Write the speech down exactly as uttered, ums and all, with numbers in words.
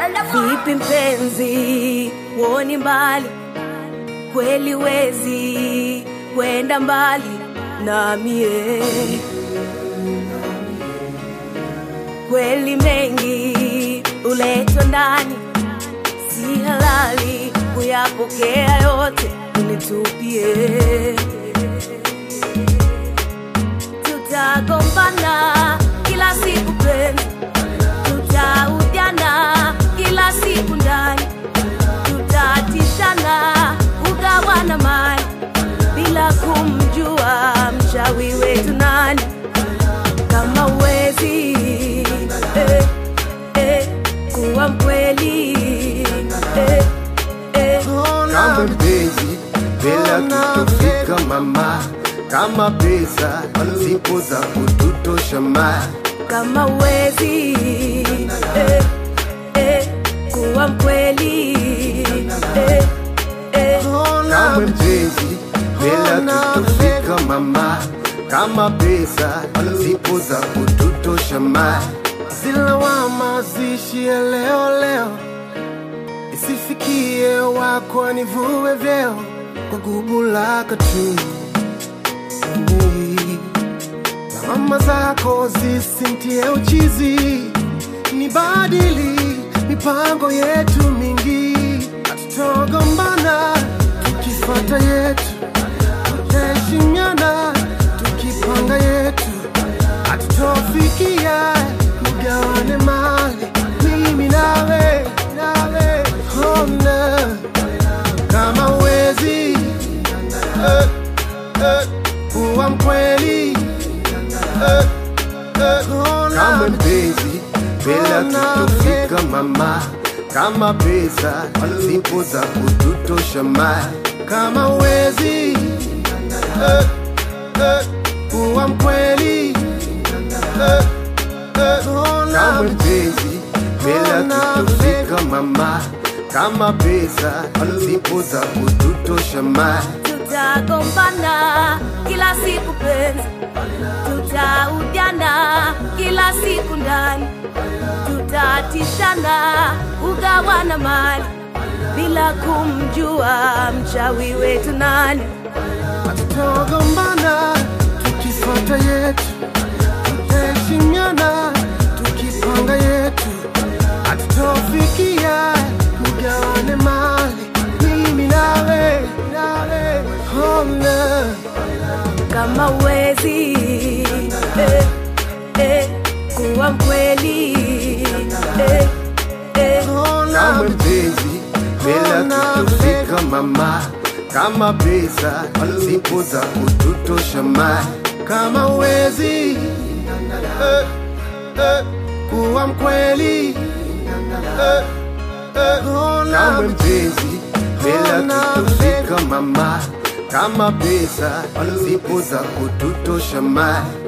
Vipi mpenzi, woni mbali, kweli wezi kwenda mbali na mie. Kweli mengi uleto ndani, si halali kuyapokea yote unitupie. Tutagombana kila siku penzi, tutaudiana kila siku ndani, tutatishana kugawana mali bila kumjua mchawi wetu nani. Kama uwezi eh, eh, kuwa mkweli eh, eh. Kama mpenzi bila tutofika mama, kama pesa zipo za kututosha ma. Kama uwezi eh, eh, kuwa mkweli eh, eh. Kama mpenzi bila tutofika mama, kama pesa zipo za kututosha ma. Zila wama zishie leo leo, isifikie wako nivue vyeo kwa gubu lako tu. Lawama zako zisintie uchizi, nibadili mipango yetu mingi. Hatutogombana tukifata yetu, tutaheshimiana tukipanga yetu. Hatutofikia kugawane mali mimi nawe, nawe hona. Kama uwezi eh, eh, kuwa mkweli eh, eh, kama mpenzi bila tutofika mama, kama pesa zipo za kututosha ma. kama uwezi eh, eh, kuwa mkweli eh, eh, kama mpenzi bila tutofika mama, kama pesa zipo za kututosha ma. Tutagombana kila siku penzi, tutaudiana kila siku ndani, tutatishana kugawana mali bila kumjua mchawi wetu nani. Hatutogombana tukifata yetu, tutaheshimiana tukipanga yetu. Hatutofikia kugawane mali mimi nawe, nawe hona. Kama uwezi eh, eh, kuwa mkweli eh, eh. Kama mpenzi bila tutofika mama, kama pesa zipo za kututosha ma. Kama uwezi eh, eh, kuwa mkweli eh, eh. Kama mpenzi bila tutofika mama, kama pesa zipo za kututosha ma.